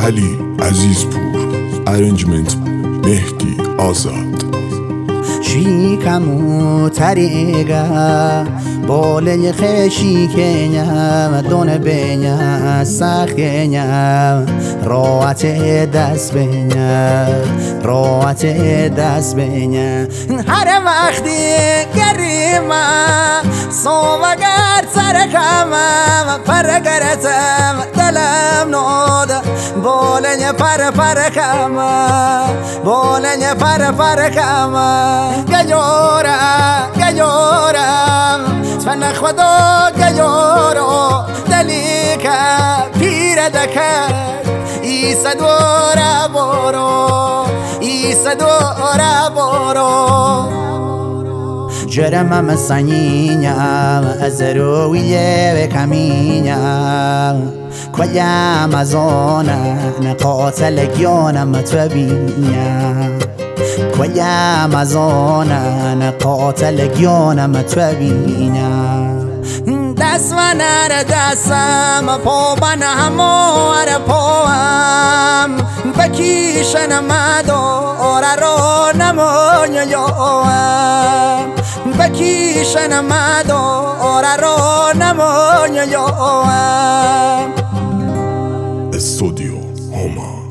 علی عزیزپور. ارنجمنت مهدی آزاد. شیکمو تریگا بوله خشی کنیا دون بینیا سخینیا روات دست بینیا روات دست بینیا هر وقتی گریما صوبگر سرکما پرگرتم دلم نود بوله پر کما بوله پر کما گیورم سفن خدا گیورو دلیکا پیر دکر ایسا دورا برو ایسا دورا برو جرمم سنینم از رویه و کمینم کلیم از آنم قاتل گیانم تبینم کلیم از آنم قاتل گیانم تبینم دست من دستم پا من همار پاهم بکیشن مدار رو نمانیم بکیشن مدار رو نمانیم استودیو هما.